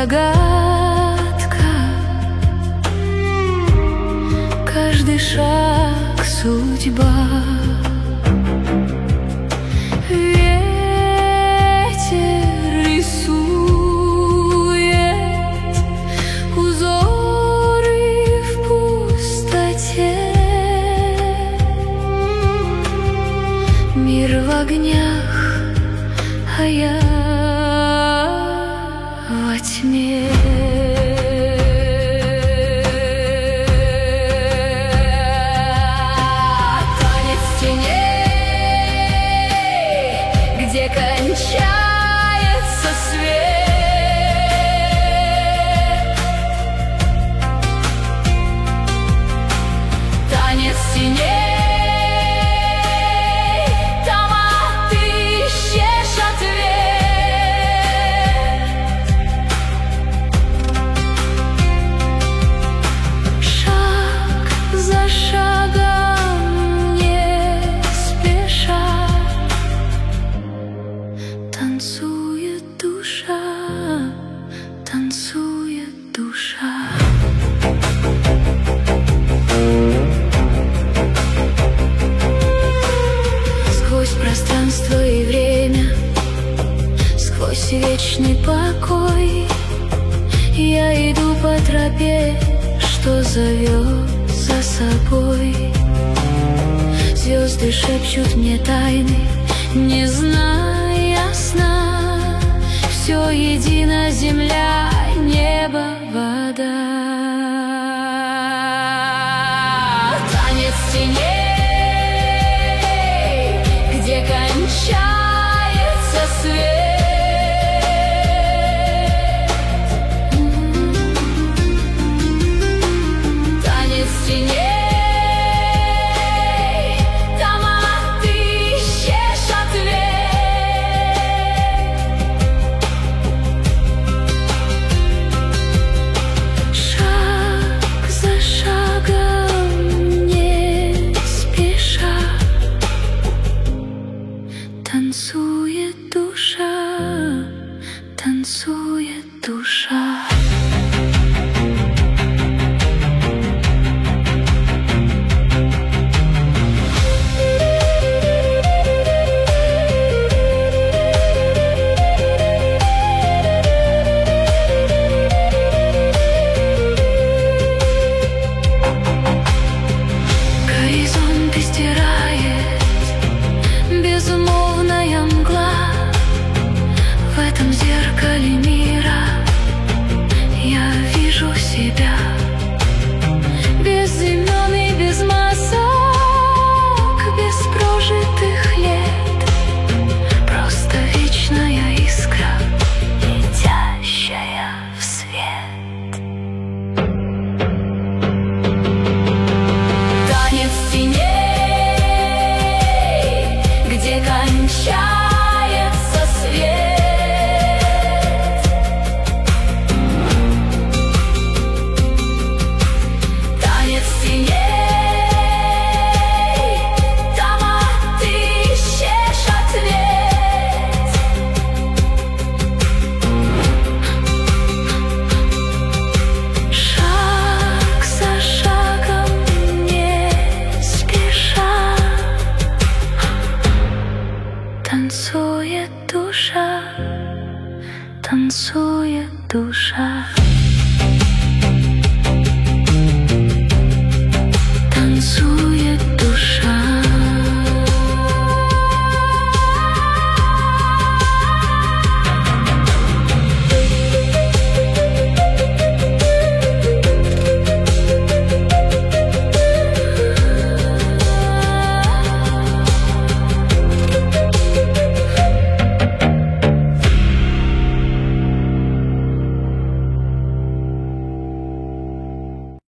загадка, каждый шаг судьба. Ветер рисует узоры в пустоте, мир в огнях, а я во тьме. Танец теней, где кончается свет. Танец теней, танцует душа, танцует душа. Сквозь пространство и время, сквозь вечный покой, я иду по тропе, что зовет за собой. Звезды шепчут мне тайны, не зная сна. Все едино: земля, небо, вода. Танец теней, где кончается свет. Танец теней, танцует душа, танцует душа. Горизонты стирает безмолвная мгла. В этом зеркале мира я вижу себя, без имен и без масок, без прожитых лет. Просто вечная искра, летящая в свет. Танец теней, где кончается свет. Танец теней, там отыщешь ответ. Шаг за шагом, не спеша, танцует душа, танцует душа.